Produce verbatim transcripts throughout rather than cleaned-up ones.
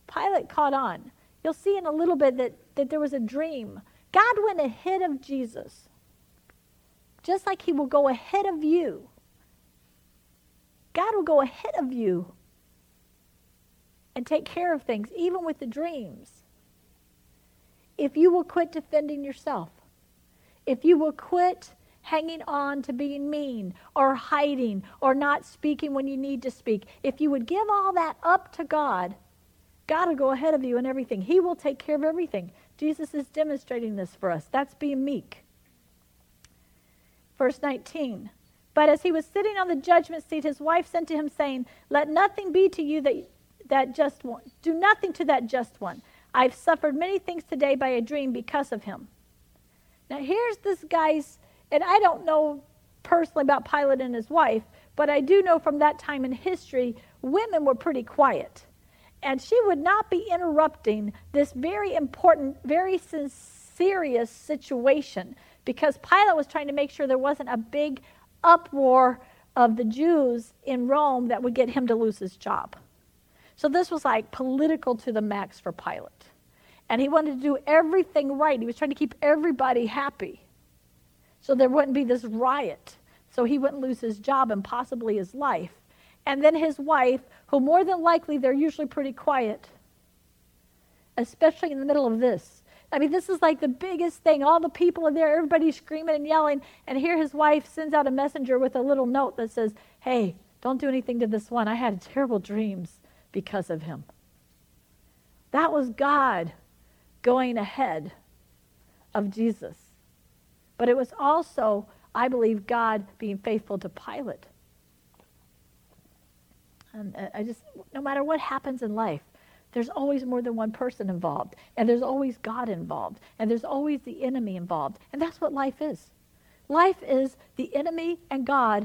Pilate caught on. You'll see in a little bit that, that there was a dream. God went ahead of Jesus, just like he will go ahead of you. God will go ahead of you and take care of things, even with the dreams. If you will quit defending yourself, if you will quit hanging on to being mean or hiding or not speaking when you need to speak, if you would give all that up to God, God will go ahead of you in everything. He will take care of everything. Jesus is demonstrating this for us. That's being meek. Verse nineteen. But as he was sitting on the judgment seat, his wife sent to him, saying, let nothing be to you that, that just one. Do nothing to that just one. I've suffered many things today by a dream because of him. Now here's this guy's, and I don't know personally about Pilate and his wife, but I do know from that time in history, women were pretty quiet. And she would not be interrupting this very important, very serious situation, because Pilate was trying to make sure there wasn't a big uproar of the Jews in Rome that would get him to lose his job. So this was like political to the max for Pilate. And he wanted to do everything right. He was trying to keep everybody happy, so there wouldn't be this riot, so he wouldn't lose his job and possibly his life. And then his wife, who more than likely they're usually pretty quiet, especially in the middle of this. I mean, this is like the biggest thing. All the people are there, everybody's screaming and yelling, and here his wife sends out a messenger with a little note that says, hey, don't do anything to this one. I had terrible dreams because of him. That was God going ahead of Jesus. But it was also, I believe, God being faithful to Pilate. And I just, no matter what happens in life, there's always more than one person involved. And there's always God involved. And there's always the enemy involved. And that's what life is. Life is the enemy and God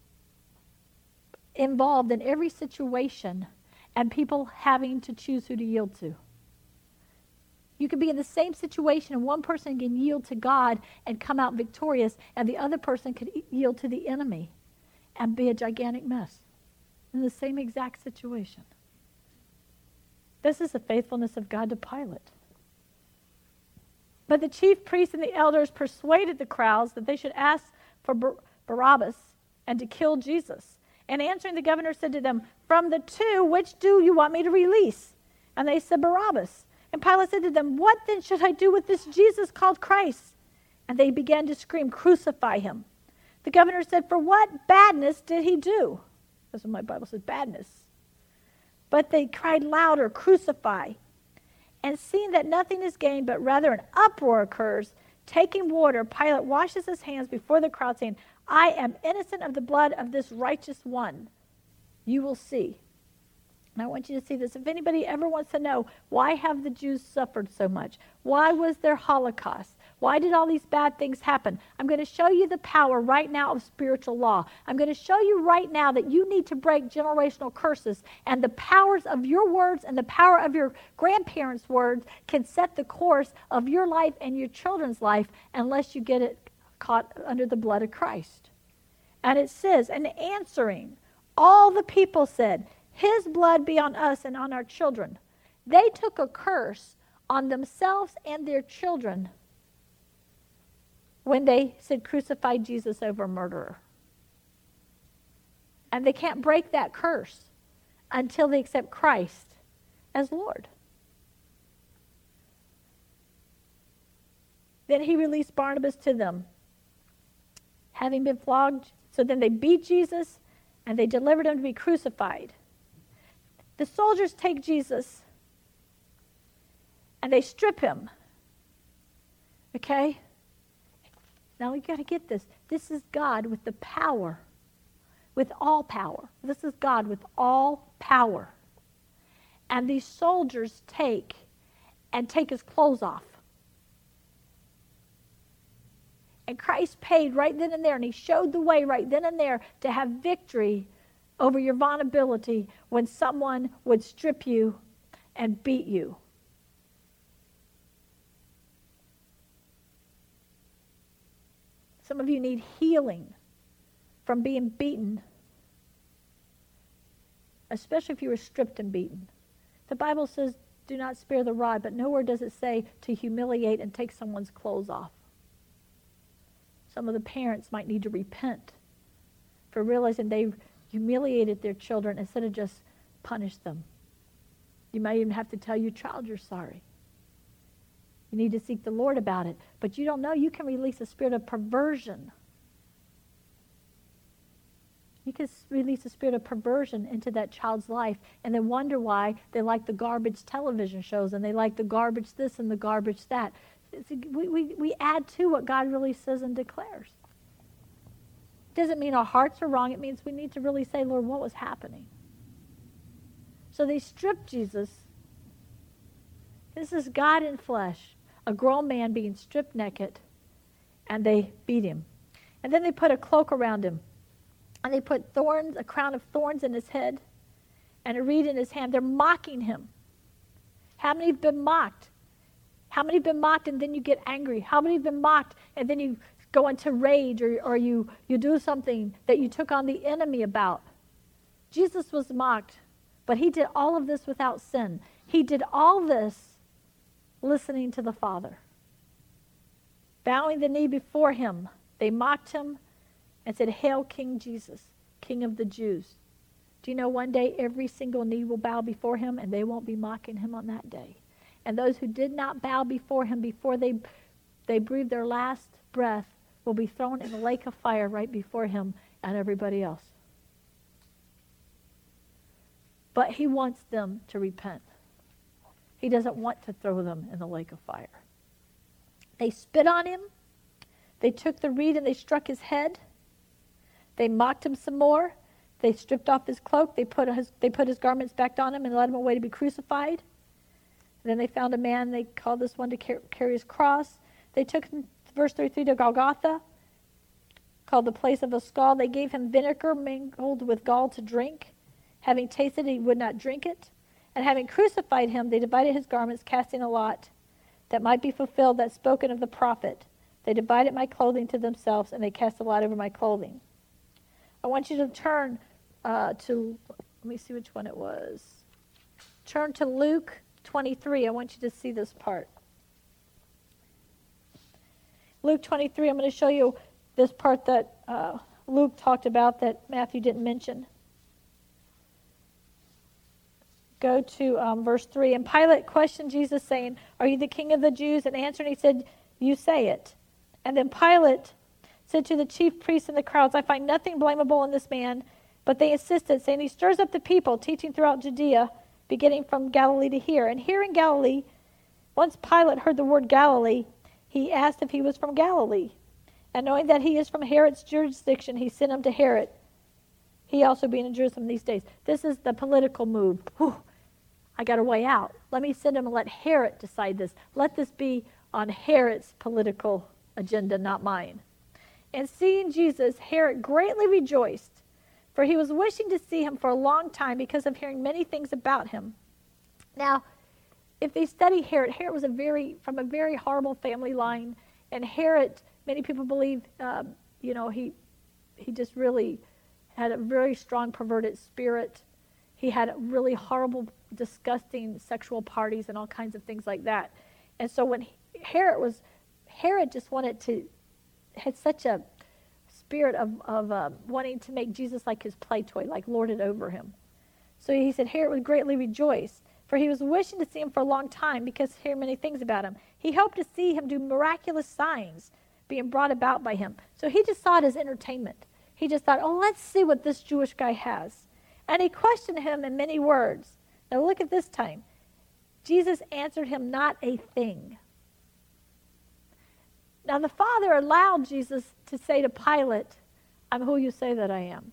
involved in every situation, and people having to choose who to yield to. You could be in the same situation and one person can yield to God and come out victorious, and the other person could yield to the enemy and be a gigantic mess in the same exact situation. This is the faithfulness of God to Pilate. But the chief priests and the elders persuaded the crowds that they should ask for Bar- Barabbas and to kill Jesus. And answering, the governor said to them, from the two, which do you want me to release? And they said, Barabbas. And Pilate said to them, what then should I do with this Jesus called Christ? And they began to scream, crucify him. The governor said, for what badness did he do? That's what my Bible says, badness. But they cried louder, crucify. And seeing that nothing is gained, but rather an uproar occurs, taking water, Pilate washes his hands before the crowd, saying, I am innocent of the blood of this righteous one. You will see. And I want you to see this. If anybody ever wants to know, why have the Jews suffered so much? Why was there Holocaust? Why did all these bad things happen? I'm going to show you the power right now of spiritual law. I'm going to show you right now that you need to break generational curses, and the powers of your words and the power of your grandparents' words can set the course of your life and your children's life unless you get it caught under the blood of Christ. And it says, and answering, all the people said, his blood be on us and on our children. They took a curse on themselves and their children when they said crucify Jesus over a murderer. And they can't break that curse until they accept Christ as Lord. Then he released Barnabas to them, having been flogged. So then they beat Jesus and they delivered him to be crucified. The soldiers take Jesus and they strip him. Okay? Now you got to get this. This is God with the power, with all power. This is God with all power. And these soldiers take and take his clothes off. And Christ paid right then and there, and he showed the way right then and there to have victory over your vulnerability when someone would strip you and beat you. Some of you need healing from being beaten, especially if you were stripped and beaten. The Bible says do not spare the rod, but nowhere does it say to humiliate and take someone's clothes off. Some of the parents might need to repent for realizing they humiliated their children instead of just punish them. You might even have to tell your child you're sorry. You need to seek the Lord about it. But you don't know, you can release a spirit of perversion. You can release a spirit of perversion into that child's life and then wonder why they like the garbage television shows and they like the garbage this and the garbage that. We, we, we add to what God really says and declares. Doesn't mean our hearts are wrong. It means we need to really say, Lord, what was happening? So they stripped Jesus. This is God in flesh, a grown man being stripped naked, and they beat him. And then they put a cloak around him. And they put thorns, a crown of thorns in his head, and a reed in his hand. They're mocking him. How many have been mocked? How many have been mocked and then you get angry? How many have been mocked and then you go into rage or, or you, you do something that you took on the enemy about? Jesus was mocked, but he did all of this without sin. He did all this listening to the Father. Bowing the knee before him, they mocked him and said, Hail King Jesus, King of the Jews. Do you know one day every single knee will bow before him and they won't be mocking him on that day? And those who did not bow before him before they, they breathed their last breath will be thrown in the lake of fire right before him and everybody else. But he wants them to repent. He doesn't want to throw them in the lake of fire. They spit on him. They took the reed and they struck his head. They mocked him some more. They stripped off his cloak. They put his, they put his garments back on him and led him away to be crucified. And then they found a man. They called this one to car- carry his cross. They took him, verse thirty-three, to Golgotha, called the place of a skull. They gave him vinegar mingled with gall to drink. Having tasted it, he would not drink it. And having crucified him, they divided his garments, casting a lot, that might be fulfilled that spoken of the prophet. They divided my clothing to themselves, and they cast a lot over my clothing. I want you to turn uh, to, let me see which one it was. Turn to Luke twenty-three. I want you to see this part. Luke twenty-three, I'm going to show you this part that uh, Luke talked about that Matthew didn't mention. Go to um, verse three. And Pilate questioned Jesus, saying, Are you the king of the Jews? And answering, he said, You say it. And then Pilate said to the chief priests and the crowds, I find nothing blamable in this man. But they insisted, saying, He stirs up the people, teaching throughout Judea, beginning from Galilee to here. And here in Galilee, once Pilate heard the word Galilee, he asked if he was from Galilee. And knowing that he is from Herod's jurisdiction, he sent him to Herod. He also being in Jerusalem these days. This is the political move. Whew, I got a way out. Let me send him and let Herod decide this. Let this be on Herod's political agenda, not mine. And seeing Jesus, Herod greatly rejoiced, for he was wishing to see him for a long time because of hearing many things about him. Now, if they study Herod, Herod was a very from a very horrible family line, and Herod, many people believe, um, you know, he he just really had a very strong perverted spirit. He had really horrible, disgusting sexual parties and all kinds of things like that. And so when Herod was, Herod just wanted to, had such a spirit of, of uh, wanting to make Jesus like his play toy, like lord it over him. So he said, Herod would greatly rejoice, for he was wishing to see him for a long time because he heard many things about him. He hoped to see him do miraculous signs being brought about by him. So he just saw it as entertainment. He just thought, oh, let's see what this Jewish guy has. And he questioned him in many words. Now look at this time. Jesus answered him not a thing. Now the Father allowed Jesus to say to Pilate, I'm who you say that I am.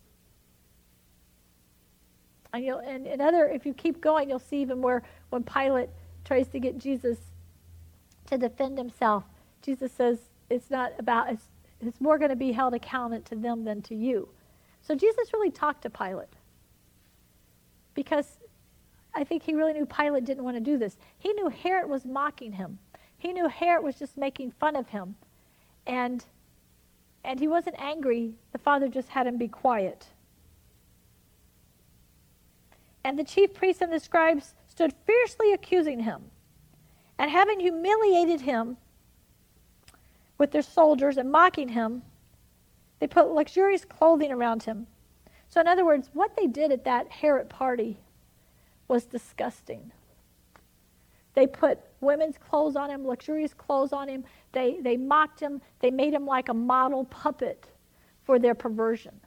And, you'll, and, and other, if you keep going, you'll see even where when Pilate tries to get Jesus to defend himself, Jesus says it's not about, it's, it's more going to be held accountable to them than to you. So Jesus really talked to Pilate because I think he really knew Pilate didn't want to do this. He knew Herod was mocking him. He knew Herod was just making fun of him. And, and he wasn't angry. The Father just had him be quiet. And the chief priests and the scribes stood fiercely accusing him. And having humiliated him with their soldiers and mocking him, they put luxurious clothing around him. So in other words, what they did at that Herod party was disgusting. They put women's clothes on him, luxurious clothes on him. They, they mocked him. They made him like a model puppet for their perversion.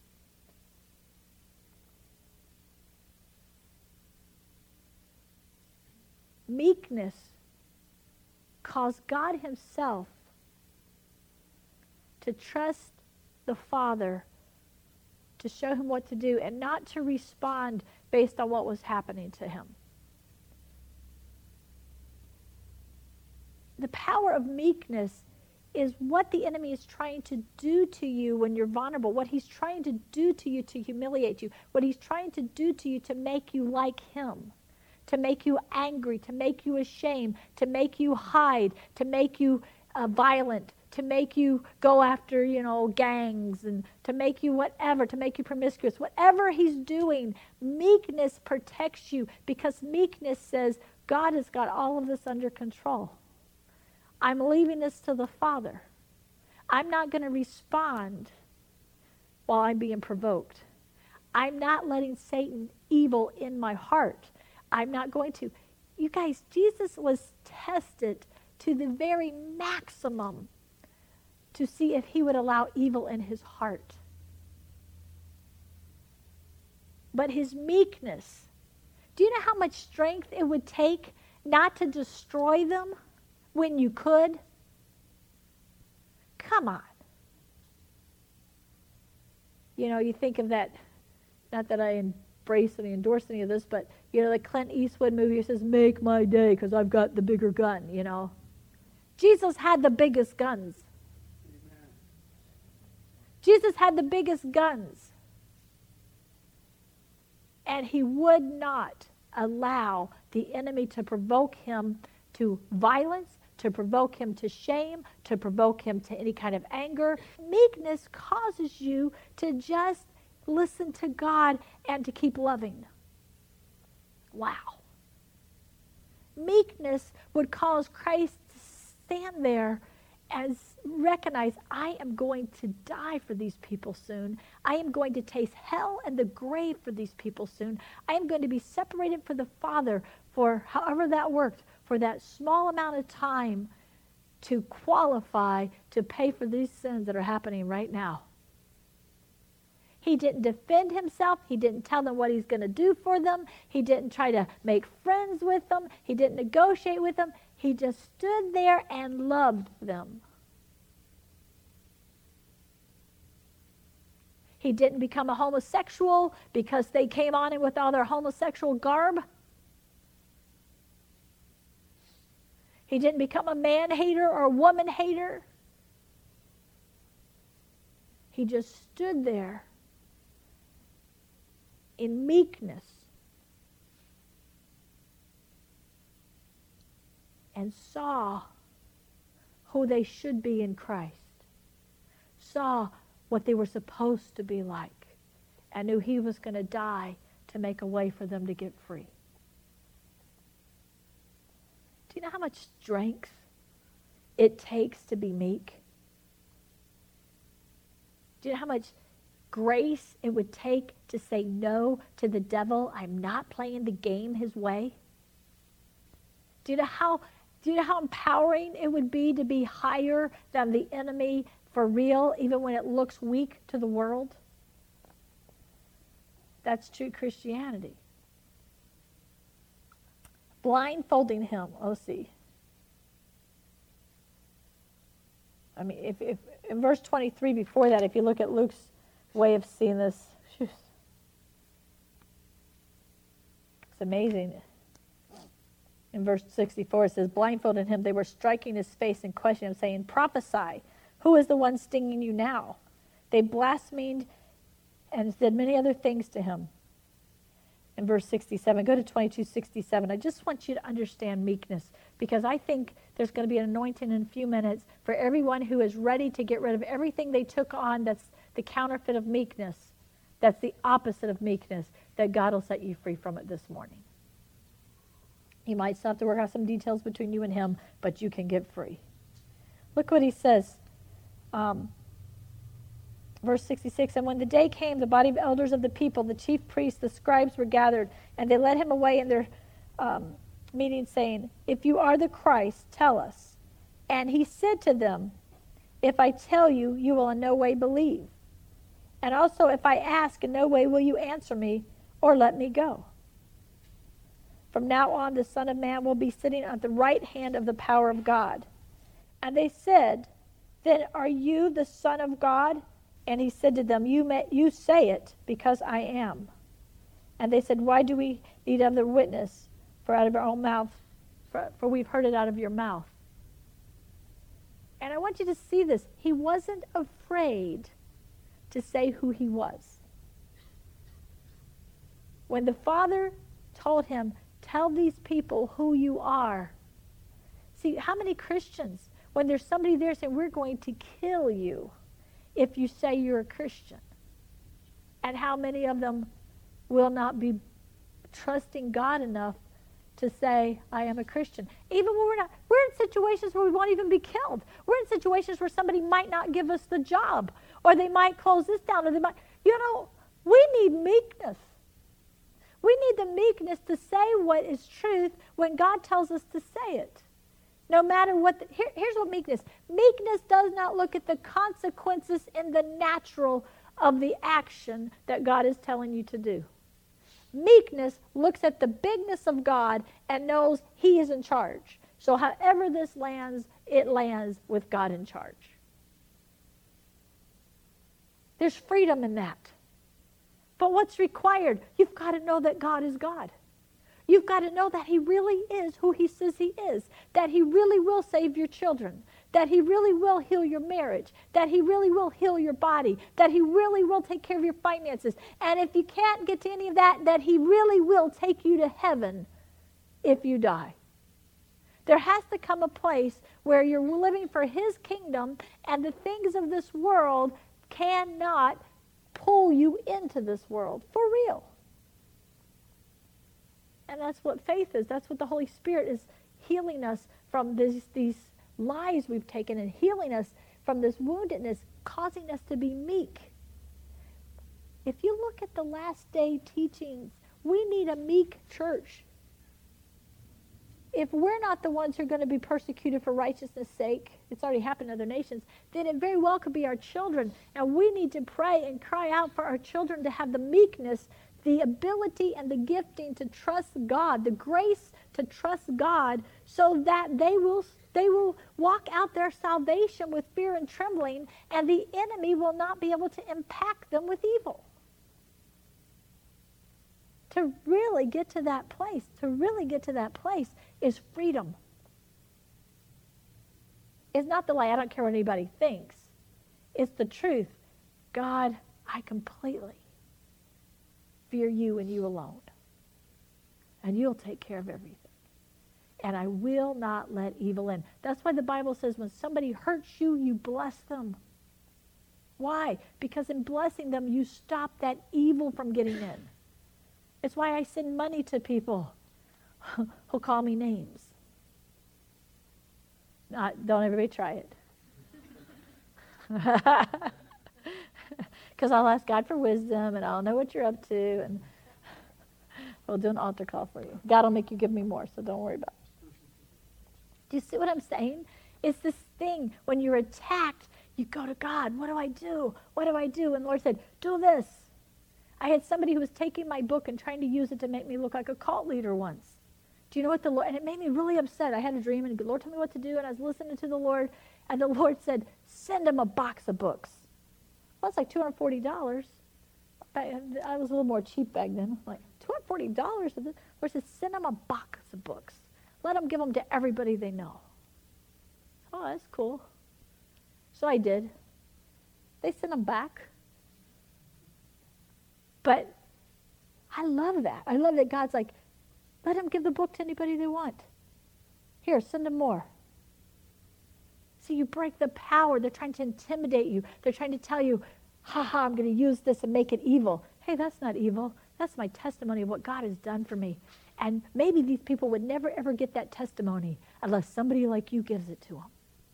Meekness caused God himself to trust the Father to show him what to do and not to respond based on what was happening to him. The power of meekness is what the enemy is trying to do to you when you're vulnerable, what he's trying to do to you to humiliate you, what he's trying to do to you to make you like him, to make you angry, to make you ashamed, to make you hide, to make you uh, violent, to make you go after, you know, gangs, and to make you whatever, to make you promiscuous. Whatever he's doing, meekness protects you, because meekness says, God has got all of this under control. I'm leaving this to the Father. I'm not going to respond while I'm being provoked. I'm not letting Satan evil in my heart. I'm not going to. You guys, Jesus was tested to the very maximum to see if he would allow evil in his heart. But his meekness, do you know how much strength it would take not to destroy them when you could? Come on. You know, you think of that, not that I embrace and endorse any of this, but, you know, the Clint Eastwood movie says, make my day because I've got the bigger gun, you know. Jesus had the biggest guns. Amen. Jesus had the biggest guns. And he would not allow the enemy to provoke him to violence, to provoke him to shame, to provoke him to any kind of anger. Meekness causes you to just listen to God and to keep loving. Wow. Meekness would cause Christ to stand there and recognize, I am going to die for these people soon. I am going to taste hell and the grave for these people soon. I am going to be separated from the Father for however that worked, for that small amount of time to qualify to pay for these sins that are happening right now. He didn't defend himself. He didn't tell them what he's going to do for them. He didn't try to make friends with them. He didn't negotiate with them. He just stood there and loved them. He didn't become a homosexual because they came on him with all their homosexual garb. He didn't become a man-hater or a woman-hater. He just stood there in meekness and saw who they should be in Christ, saw what they were supposed to be like, and knew he was going to die to make a way for them to get free. Do you know how much strength it takes to be meek? Do you know how much grace it would take to say no to the devil? I'm not playing the game his way. Do you know how, do you know how empowering it would be to be higher than the enemy for real, even when it looks weak to the world? That's true Christianity. Blindfolding him. Oh, see. I mean, if, if in verse twenty-three before that, if you look at Luke's way of seeing this, it's amazing. In verse sixty-four, it says, blindfolding him, they were striking his face and questioning him, saying, prophesy, who is the one stinging you now? They blasphemed and said many other things to him. In verse sixty-seven, go to twenty-two sixty-seven. I just want you to understand meekness, because I think there's going to be an anointing in a few minutes for everyone who is ready to get rid of everything they took on that's the counterfeit of meekness, that's the opposite of meekness, that God will set you free from it this morning. He might still have to work out some details between you and him, but you can get free. Look what he says. Um, verse sixty-six, and when the day came, the body of elders of the people, the chief priests, the scribes were gathered, and they led him away in their um, meeting, saying, if you are the Christ, tell us. And he said to them, if I tell you, you will in no way believe. And also, if I ask, in no way will you answer me or let me go. From now on, the Son of Man will be sitting at the right hand of the power of God. And they said, then are you the Son of God? And he said to them, you, may, you say it, because I am. And they said, why do we need other witness? For out of our own mouth, for, for we've heard it out of your mouth. And I want you to see this. He wasn't afraid to say who he was. When the Father told him, tell these people who you are. See, how many Christians, when there's somebody there saying, we're going to kill you if you say you're a Christian, and how many of them will not be trusting God enough to say, I am a Christian. Even when we're not, we're in situations where we won't even be killed. We're in situations where somebody might not give us the job, or they might close this down, or they might, you know, we need meekness. We need the meekness to say what is truth when God tells us to say it. No matter what, the, here, here's what meekness. Meekness does not look at the consequences in the natural of the action that God is telling you to do. Meekness looks at the bigness of God and knows he is in charge. So however this lands, it lands with God in charge. There's freedom in that. But what's required? You've got to know that God is God. You've got to know that he really is who he says he is, that he really will save your children, that he really will heal your marriage, that he really will heal your body, that he really will take care of your finances. And if you can't get to any of that, that he really will take you to heaven if you die. There has to come a place where you're living for his kingdom, and the things of this world cannot pull you into this world for real. And that's what faith is. That's what the Holy Spirit is, healing us from these, these lies we've taken, and healing us from this woundedness, causing us to be meek. If you look at the last day teachings, we need a meek church. If we're not the ones who are going to be persecuted for righteousness' sake, it's already happened in other nations, then it very well could be our children. And we need to pray and cry out for our children to have the meekness, the ability and the gifting to trust God, the grace to trust God, so that they will they will walk out their salvation with fear and trembling, and the enemy will not be able to impact them with evil. To really get to that place, to really get to that place is freedom. It's not the lie, I don't care what anybody thinks. It's the truth. God, I completely fear you and you alone. And you'll take care of everything. And I will not let evil in. That's why the Bible says when somebody hurts you, you bless them. Why? Because in blessing them, you stop that evil from getting in. It's why I send money to people who call me names. Not, don't everybody try it. Because I'll ask God for wisdom, and I'll know what you're up to, and we'll do an altar call for you. God will make you give me more, so don't worry about it. Do you see what I'm saying? It's this thing, when you're attacked, you go to God. What do I do? What do I do? And the Lord said, do this. I had somebody who was taking my book and trying to use it to make me look like a cult leader once. Do you know what the Lord, and it made me really upset. I had a dream, and the Lord told me what to do, and I was listening to the Lord, and the Lord said, send him a box of books. Well, it's like two hundred forty dollars. I, I was a little more cheap back then. Like, two hundred forty dollars? The Lord said, send them a box of books. Let them give them to everybody they know. Oh, that's cool. So I did. They sent them back. But I love that. I love that God's like, let them give the book to anybody they want. Here, send them more. See, you break the power. They're trying to intimidate you. They're trying to tell you, ha ha, I'm going to use this and make it evil. Hey, that's not evil. That's my testimony of what God has done for me. And maybe these people would never, ever get that testimony unless somebody like you gives it to them.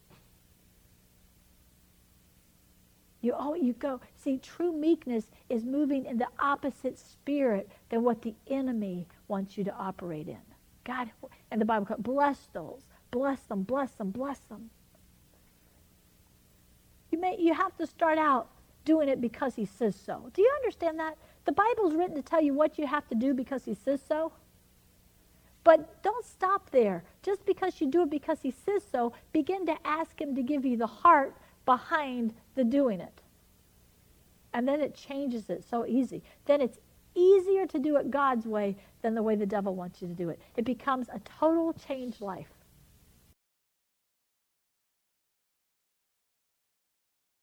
You, oh, you go. See, true meekness is moving in the opposite spirit than what the enemy wants you to operate in. God, and the Bible calls, bless those. Bless them, bless them, bless them. You may, you have to start out doing it because he says so. Do you understand that? The Bible's written to tell you what you have to do because he says so. But don't stop there. Just because you do it because he says so, begin to ask him to give you the heart behind the doing it. And then it changes it so easy. Then it's easier to do it God's way than the way the devil wants you to do it. It becomes a total changed life.